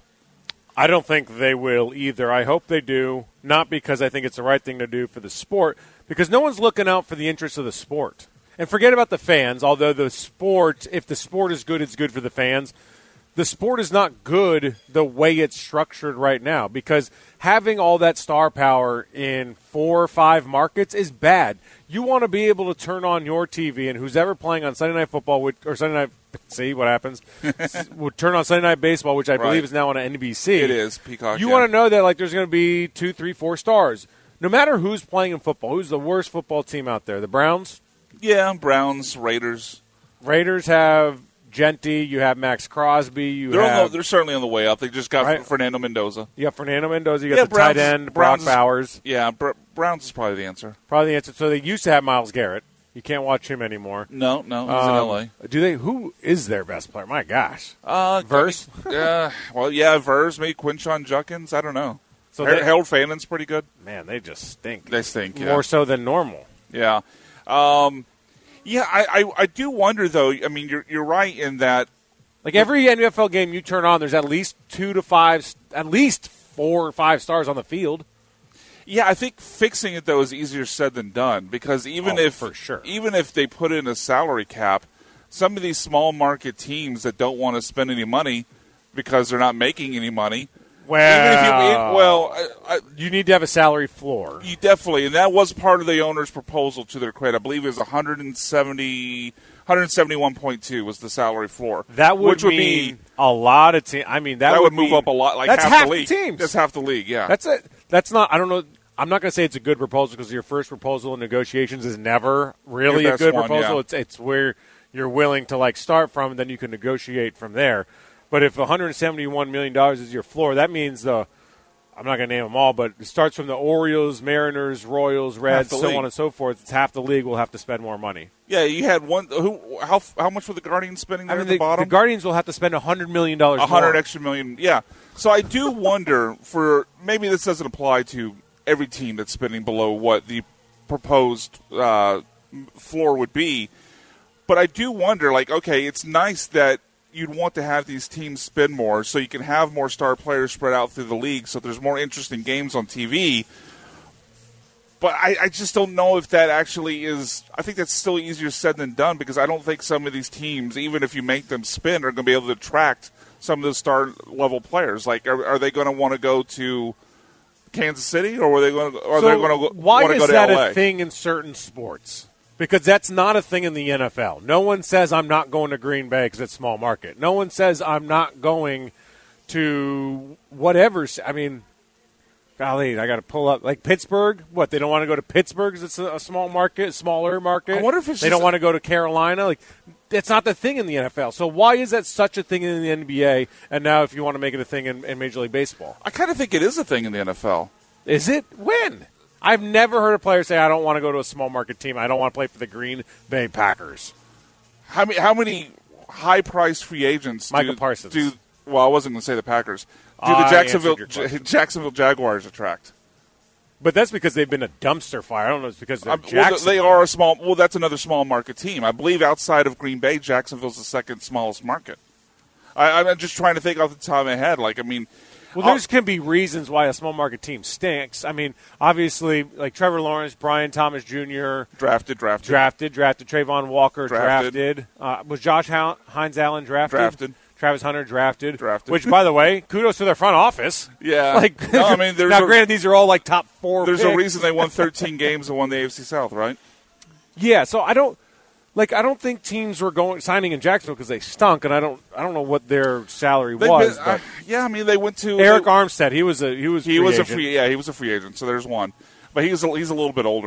I don't think they will either. I hope they do, not because I think it's the right thing to do for the sport, because no one's looking out for the interests of the sport. And forget about the fans, although the sport, if the sport is good, it's good for the fans. The sport is not good the way it's structured right now because having all that star power in four or five markets is bad. You want to be able to turn on your T V and who's ever playing on Sunday Night Football would, or Sunday Night, see what happens, would turn on Sunday Night Baseball, which I Right. believe is now on N B C. It is Peacock. You yeah. want to know that like there's going to be two, three, four stars. No matter who's playing in football, who's the worst football team out there? The Browns? Yeah, Browns, Raiders. Raiders have Genty. You have Max Crosby. You They're on have the, they're certainly on the way up. They just got Right. Fernando Mendoza. you got Fernando Mendoza. You got Yeah, the Browns- tight end Browns Brock is- Bowers. Yeah, Br- Browns is probably the answer. Probably the answer. So they used to have Myles Garrett. You can't watch him anymore. No, no, he's in Um, L A. Do they? Who is their best player? My gosh, Uh, Verse. Yeah, well, yeah, Verse, maybe Quinshon Judkins. I don't know. So Har- they- Harold Fannin's pretty good. Man, they just stink. They stink. Yeah. More so than normal. Yeah. Um, yeah, I, I, I do wonder, though. I mean, you're you're right in that. Like every N F L game you turn on, there's at least two to five, at least four or five stars on the field. Yeah, I think fixing it, though, is easier said than done because even Oh, if for sure. even if they put in a salary cap, some of these small market teams that don't want to spend any money because they're not making any money. Well, even if you, well, I, I, you need to have a salary floor. you definitely, and that was part of the owner's proposal to their credit. I believe it was one hundred seventy, one seventy-one point two was the salary floor. That would which would mean be a lot of teams. I mean, that, that, would mean, move up a lot, like that's half, half the league. teams. That's half the league. Yeah, That's it. That's not. I don't know. I'm not going to say it's a good proposal because your first proposal in negotiations is never really Your a best good one, proposal. yeah. It's it's where you're willing to like start from, and then you can negotiate from there. But if one hundred seventy-one million dollars is your floor, that means the I'm not going to name them all, but it starts from the Orioles, Mariners, Royals, Reds, the so league. on and so forth. It's half the league will have to spend more money. yeah. You had one. Who? How? How much were the Guardians spending there I mean, at the, the, bottom? the Guardians will have to spend one hundred million dollars A hundred more. extra million. Yeah. So I do wonder for maybe this doesn't apply to every team that's spending below what the proposed uh, floor would be, but I do wonder. Like, okay, it's nice that you'd want to have these teams spend more so you can have more star players spread out through the league, so there's more interesting games on T V. But I, I just don't know if that actually is. I think that's still easier said than done because I don't think some of these teams, even if you make them spend, are going to be able to attract some of the star level players. Like, are, are they going to want to go to Kansas City, or are they going to? Are So they going to why want to is go to that L A? a thing in certain sports? Because that's not a thing in the N F L. No one says I'm not going to Green Bay because it's small market. No one says I'm not going to whatever. I mean, golly, I got to pull up like Pittsburgh. What, they don't want to go to Pittsburgh because it's a, a small market, smaller market. I wonder if it's they just- don't want to go to Carolina. Like that's not the thing in the N F L. So why is that such a thing in the N B A? And now, if you want to make it a thing in, in Major League Baseball, I kind of think it is a thing in the N F L. is it? When? I've never heard a player say, I don't want to go to a small market team. I don't want to play for the Green Bay Packers. How many? How many high priced free agents? Michael do, Parsons. Do well, I wasn't going to say the Packers. Do I the Jacksonville answered your question. Jacksonville Jaguars attract? But that's because they've been a dumpster fire. I don't know if it's because they're Uh, well, Jackson. they are a small. Well, that's another small market team. I believe outside of Green Bay, Jacksonville's the second smallest market. I, I'm just trying to think off the top of my head. Like, I mean, Well, there can be reasons why a small market team stinks. I mean, obviously, like Trevor Lawrence, Brian Thomas Junior, drafted, drafted, drafted, drafted. Trayvon Walker, Drafted. drafted. Uh, was Josh Hou- Hines Allen drafted? Drafted. Travis Hunter drafted. Drafted. Which, by the way, kudos to their front office. Yeah. Like, No, I mean, there's now, a- granted, these are all like top four. There's picks. a reason they won thirteen games and won the A F C South, right? Yeah, so I don't like. I don't think teams were going signing in Jacksonville because they stunk, and I don't. I don't know what their salary They've was. been- but uh, yeah, I mean, they went to Eric they- Armstead, he was a he was He free was a agent. free, yeah, he was a free agent. So there's one, but he's a, he's a little bit older.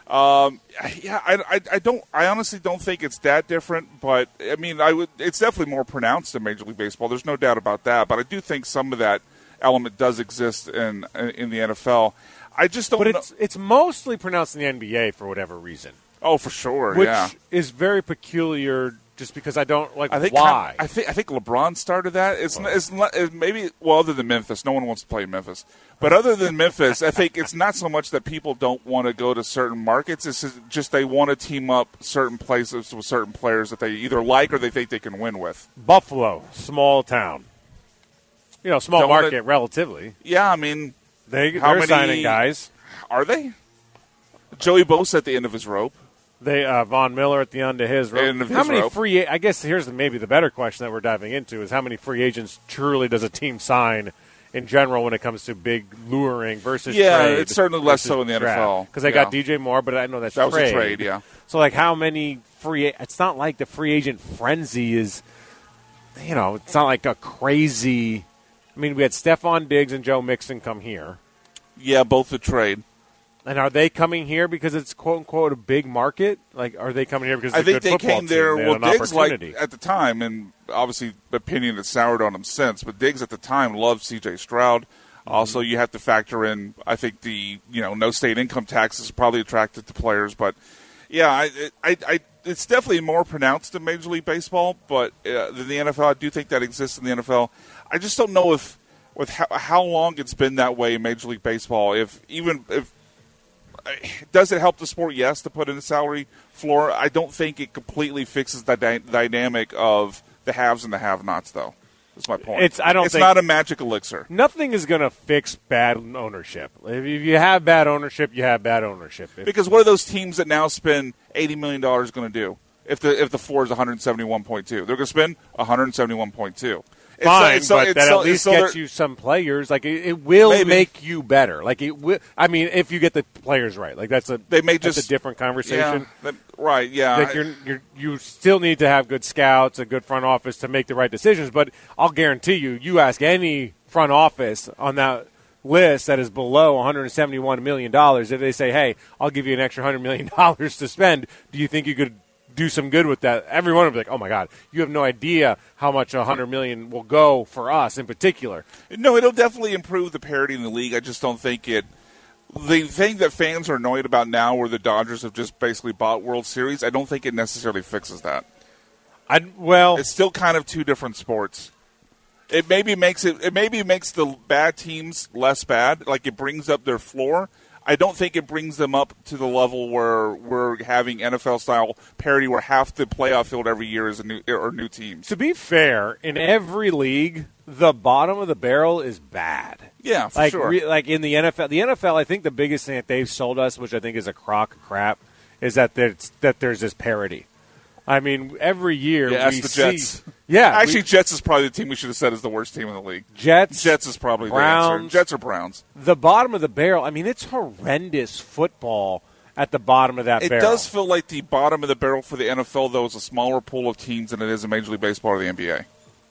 Um, yeah, I, I, I don't. I honestly don't think it's that different. But I mean, I would. It's definitely more pronounced in Major League Baseball. There's no doubt about that. But I do think some of that element does exist in in the N F L. I just don't. But know. it's it's mostly pronounced in the N B A for whatever reason. Oh, for sure. Which yeah. is very peculiar. Just because I don't like I think why. I think I think LeBron started that. It's, well. it's, not, it's maybe well other than Memphis. No one wants to play in Memphis. But other than Memphis, I think it's not so much that people don't want to go to certain markets. It's just they want to team up certain places with certain players that they either like or they think they can win with. Buffalo, small town. You know, small don't market wanna, relatively. Yeah, I mean, they, how they're many, signing guys. Are they? Joey Bosa at the end of his rope. They uh, Von Miller at the end of his rope. End of how his many rope. free? I guess here's the, maybe the better question that we're diving into is how many free agents truly does a team sign in general when it comes to big luring versus yeah, trade? it's certainly less so in the N F L because I yeah. got D J Moore, but I know that's that trade. was a trade. Yeah. So like how many free? It's not like the free agent frenzy is. You know, it's not like a crazy. I mean, we had Stephon Diggs and Joe Mixon come here. Yeah, both a trade. And are they coming here because it's quote unquote a big market? Like, are they coming here because it's I a think good they football came there. team? Well, They Diggs, like opportunity. at the time, and obviously the opinion has soured on him since. But Diggs at the time loved C J Stroud. Mm-hmm. Also, you have to factor in. I think the you know no state income taxes probably attracted to players. But yeah, I, I, I it's definitely more pronounced in Major League Baseball, but uh, than the N F L. I do think that exists in the N F L. I just don't know if with how, how long it's been that way in Major League Baseball. If even if does it help the sport? Yes, to put in a salary floor. I don't think it completely fixes the dy- dynamic of the haves and the have-nots, though. That's my point. It's I don't. It's think not a magic elixir. Nothing is going to fix bad ownership. If you have bad ownership, you have bad ownership. If, because what are those teams that now spend eighty million dollars going to do if the if the floor is one hundred seventy-one point two? They're going to spend one hundred seventy-one point two. Fine, it's, so, but it's, that so, at least so gets you some players. Like it, it will Maybe. make you better. Like it will. I mean, if you get the players right, like that's a they may that's just a different conversation. Yeah, that, right? Yeah. Like you're, you're, you still need to have good scouts, a good front office to make the right decisions. But I'll guarantee you, you ask any front office on that list that is below one hundred seventy-one million dollars, if they say, "Hey, I'll give you an extra one hundred million dollars to spend," do you think you could do some good with that? Everyone will be like, "Oh my God, you have no idea how much a hundred million will go for us in particular." No, it'll definitely improve the parity in the league. I just don't think it. The thing that fans are annoyed about now, where the Dodgers have just basically bought World Series, I don't think it necessarily fixes that. I well, It's still kind of two different sports. It maybe makes it. It maybe makes the bad teams less bad. Like it brings up their floor. I don't think it brings them up to the level where we're having N F L-style parity where half the playoff field every year is a new or new teams. to be fair, in every league, the bottom of the barrel is bad. Yeah, for like, sure. Re, like in the N F L, the N F L, I think the biggest thing that they've sold us, which I think is a crock of crap, is that there's that there's this parity. I mean, every year yeah, we ask the see, Jets. Yeah, actually, we, Jets is probably the team we should have said is the worst team in the league. Jets, Jets is probably Browns, the answer. Jets or Browns. The bottom of the barrel. I mean, it's horrendous football at the bottom of that it barrel. It does feel like the bottom of the barrel for the N F L, though, is a smaller pool of teams than it is in Major League Baseball or the N B A.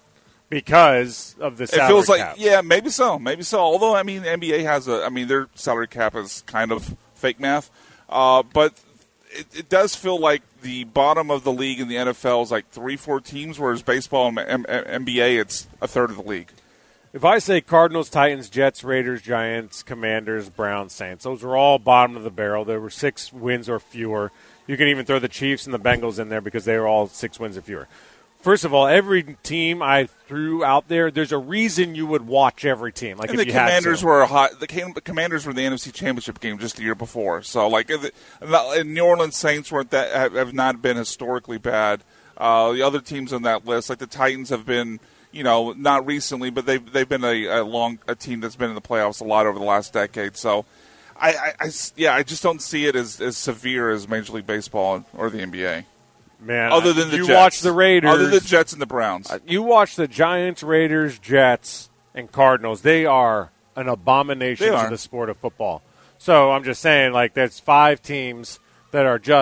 Because of the salary it feels like, cap. Yeah, maybe so, maybe so. Although, I mean, the N B A has a, I mean, their salary cap is kind of fake math, uh, but it, it does feel like the bottom of the league in the N F L is like three, four teams, whereas baseball and M- M- N B A, it's a third of the league. If I say Cardinals, Titans, Jets, Raiders, Giants, Commanders, Browns, Saints, those were all bottom of the barrel. There were six wins or fewer. You can even throw the Chiefs and the Bengals in there because they were all six wins or fewer. First of all, every team I threw out there, there's a reason you would watch every team. Like and if the you Commanders had to. were a hot. The Commanders were in the N F C Championship game just the year before. So, like, and New Orleans Saints weren't that have, have not been historically bad. Uh, the other teams on that list, like the Titans, have been, you know, not recently, but they've they've been a, a long a team that's been in the playoffs a lot over the last decade. So, I, I, I yeah, I just don't see it as, as severe as Major League Baseball or the N B A. Man, other than the you Jets. watch the Raiders, other than the Jets and the Browns. You watch the Giants, Raiders, Jets, and Cardinals. They are an abomination They to are. the sport of football. So I'm just saying, like, there's five teams that are just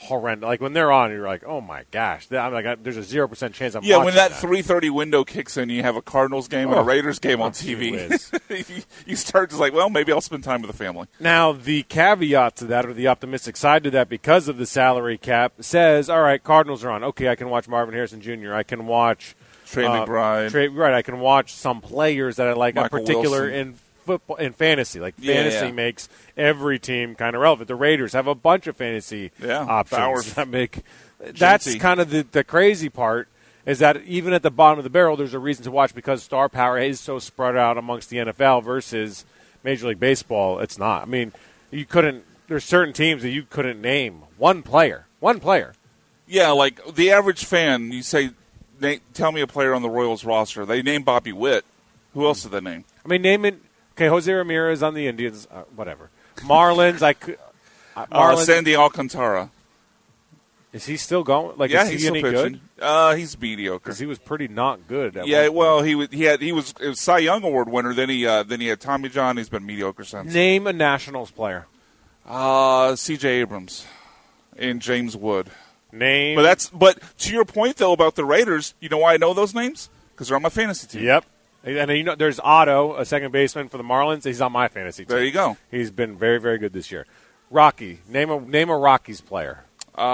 horrendous. Like when they're on, you're like, oh my gosh, I'm like, I, there's a zero percent chance I'm yeah, watching when that, that. three thirty window kicks in, you have a Cardinals game and Oh. a Raiders game on Oh, T V. gee you, you start just like, well, maybe I'll spend time with the family. Now, the caveat to that, or the optimistic side to that, because of the salary cap, says, all right, Cardinals are on. Okay, I can watch Marvin Harrison Junior I can watch Trey uh, McBride. Trey, right, I can watch some players that I like, in Michael particular Wilson. in football, in fantasy. Like Yeah, fantasy yeah. makes every team kind of relevant. The Raiders have a bunch of fantasy Yeah, options Bowers. that make. That's Genty. kind of the, the crazy part. Is that even at the bottom of the barrel, there's a reason to watch because star power is so spread out amongst the N F L versus Major League Baseball. It's not. I mean, you couldn't. There's certain teams that you couldn't name one player. One player. Yeah, like the average fan, you say, na- tell me a player on the Royals roster. They name Bobby Witt. Who else did they name? I mean, name it. Okay, Jose Ramirez on the Indians. Uh, whatever. Marlins. I could. Uh, Uh, Marlins. Sandy Alcantara. Is he still going? Like, yeah, is he he's still any pitching. good? Uh, he's mediocre. Because he was pretty not good. At Yeah, one point. well, he was he had he was, it was Cy Young Award winner. Then he uh, then he had Tommy John. He's been mediocre since. Name a Nationals player. Uh, C J Abrams and James Wood. Name. But that's but to your point though about the Raiders, you know why I know those names? Because they're on my fantasy team. Yep. And you know, there's Otto, a second baseman for the Marlins. He's on my fantasy team. There you go. He's been very, very good this year. Rocky. Name a name a Rockies player.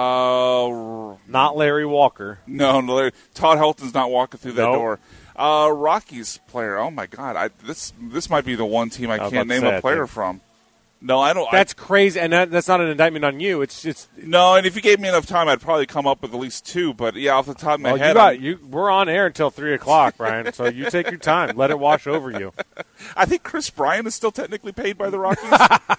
Uh, Not Larry Walker. no, no, Todd Helton's not walking through that Nope. door. Uh, Rockies player. Oh my God, I, this this might be the one team I, I was can't about to name say, a I player think- from. No, I don't. That's crazy, and that, that's not an indictment on you. It's just I, no, and if you gave me enough time, I'd probably come up with at least two. But yeah, off the top of my well, head, you got I'm- you. We're on air until three o'clock, Brian. So you take your time. Let it wash over you. I think Chris Bryant is still technically paid by the Rockies.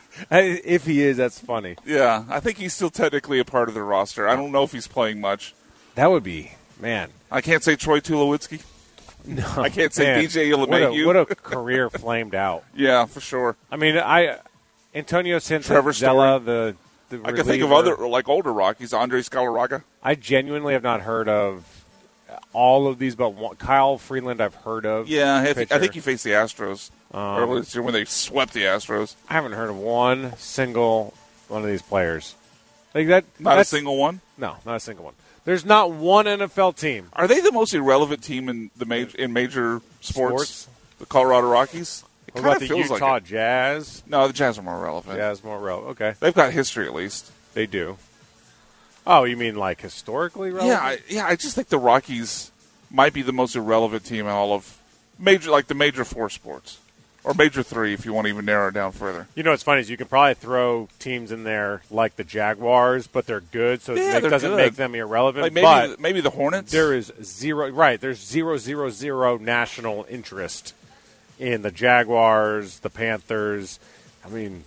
If he is, that's funny. Yeah, I think he's still technically a part of the roster. I don't know if he's playing much. That would be man. I can't say Troy Tulowitzki. No, I can't say man. B J What a, LeMahieu. what a career flamed out. Yeah, for sure. I mean, I Antonio Trevor Zella, the the I can think of reliever. other like older Rockies. Andre Scalaraga. I genuinely have not heard of all of these, but one, Kyle Freeland I've heard of. Yeah, I think, I pitcher. think he faced the Astros Um, earlier this year when they swept the Astros. I haven't heard of one single one of these players. Like that. Not a that's- single one. No, not a single one. There's not one N F L team. Are they the most irrelevant team in the major in major sports? Sports? The Colorado Rockies. It What kinda about the feels Utah like it. Jazz? No, the Jazz are more relevant. Jazz more relevant. Okay, They've got history at least. they do. Oh, you mean like historically relevant? Yeah, I, yeah. I just think the Rockies might be the most irrelevant team in all of major, like the major four sports, or major three, if you want to even narrow it down further. You know what's funny is you could probably throw teams in there like the Jaguars, but they're good, so Yeah, it they're doesn't good. make them irrelevant. Like maybe, but maybe the Hornets. there is zero right. There's zero zero zero national interest in the Jaguars, the Panthers. I mean,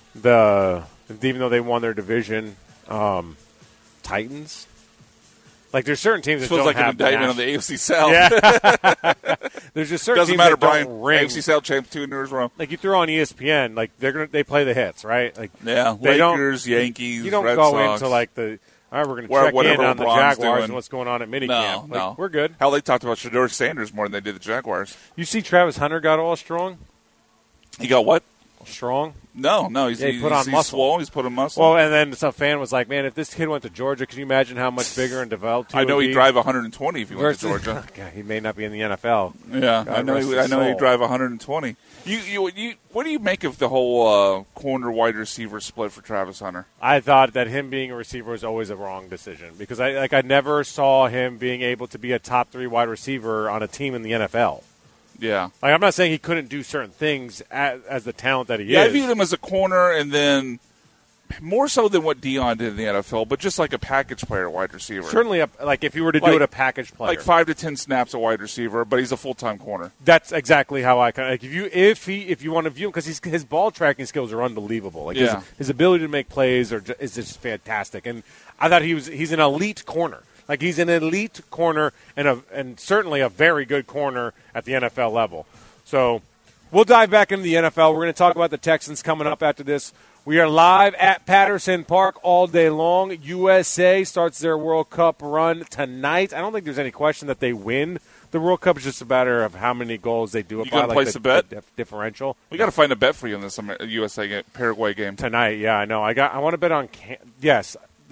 the even though they won their division, um, Titans. Like there's certain teams that feels don't like an have indictment on nas- the A F C South. Yeah. There's just certain Doesn't teams matter, that Brian. don't ring. A F C South champ two years in a row. Like you throw on E S P N, like they're gonna they play the hits, right? Like Yeah, they don't- Lakers, Yankees, you don't Red go Sox. into like the all right, we're going to Where- check in whatever on the LeBron's Jaguars doing. and what's going on at minicamp. no, Like, no, we're good. Hell, they talked about Shedeur Sanders more than they did the Jaguars. You see, Travis Hunter got all strong. He got what? Strong. No, no. He's, Yeah, he he's, put on he's muscle. swole. He's put on muscle. Well, and then some fan was like, "Man, if this kid went to Georgia, could you imagine how much bigger and developed he I know would he'd be?" drive one hundred twenty if he went to Versus- Georgia. God, he may not be in the N F L. Yeah, God I know. rest He, his I know he'd soul. drive one hundred twenty. You, you, you. What do you make of the whole uh, corner wide receiver split for Travis Hunter? I thought that him being a receiver was always a wrong decision because I like I never saw him being able to be a top three wide receiver on a team in the N F L. Yeah, Like I'm not saying he couldn't do certain things as, as the talent that he yeah. I is. viewed him as a corner, and then more so than what Dion did in the N F L, but just like a package player, wide receiver. Certainly, a, like if you were to do Like- it a package player, like five to ten snaps a wide receiver, but he's a full time corner. that's exactly how I kind of like if you if he if you want to view him because his ball tracking skills are unbelievable. Like Yeah. his, his ability to make plays are ju- is just fantastic. And I thought he was he's an elite corner. Like he's an elite corner and a and certainly a very good corner at the N F L level. So we'll dive back into the N F L. We're going to talk about the Texans coming up after this. We are live at Patterson Park all day long. U S A starts their World Cup run tonight. I don't think there's any question that they win the World Cup. It's just a matter of how many goals they do it You by. gonna Like place the, a bet? the dif- differential We got to find a bet for you in this Amer- U S A game, Paraguay game. tonight. Yeah, I know. I got. I want to bet on. Can- yes,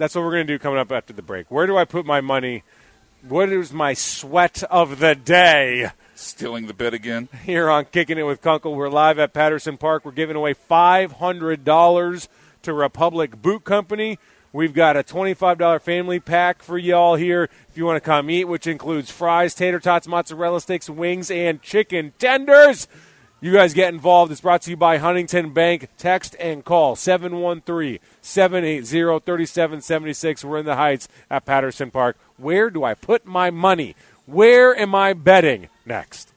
That's what we're going to do coming up after the break. Where do I put my money? What is my sweat of the day? Stealing the bid again. Here on Kicking It with Kunkel, we're live at Patterson Park. We're giving away five hundred dollars to Republic Boot Company. We've got a twenty-five dollars family pack for y'all here if you want to come eat, which includes fries, tater tots, mozzarella sticks, wings, and chicken tenders. You guys get involved. It's brought to you by Huntington Bank. Text and call seven one three, seven eight zero, three seven seven six. We're in the Heights at Patterson Park. Where do I put my money? Where am I betting? Next.